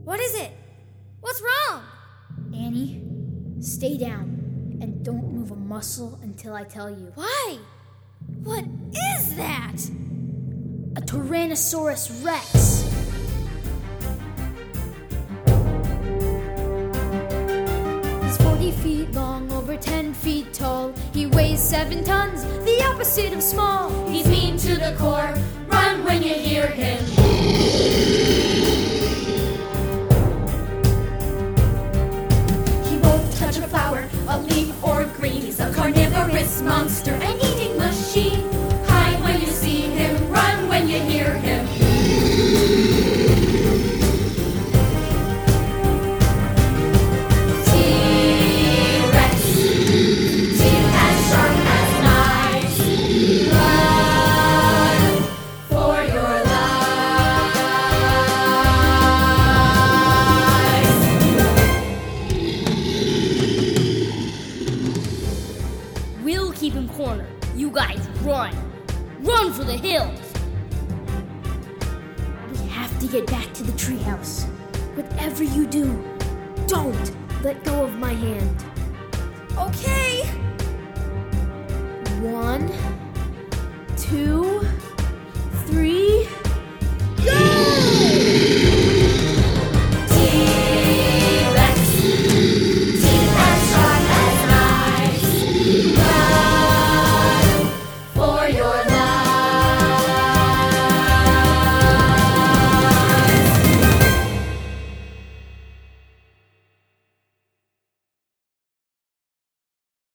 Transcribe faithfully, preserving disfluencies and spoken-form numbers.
What is it? What's wrong? Annie, stay down and don't move a muscle until I tell you. Why? What is that? A Tyrannosaurus Rex. He's forty feet long, over ten feet tall. He weighs seven tons, the opposite of small. He's mean to the core. Run when you hear him. He won't touch a flower, a leaf, or green. He's a carnivorous monster, an eating machine. Hide when you see him, run when you hear him. T-Rex, teeth as sharp as knives. Run for your lives. We'll keep him cornered. You guys run. Run for the hills. We have to get back to the treehouse. Whatever you do, don't let go of my hand. Okay. One, two,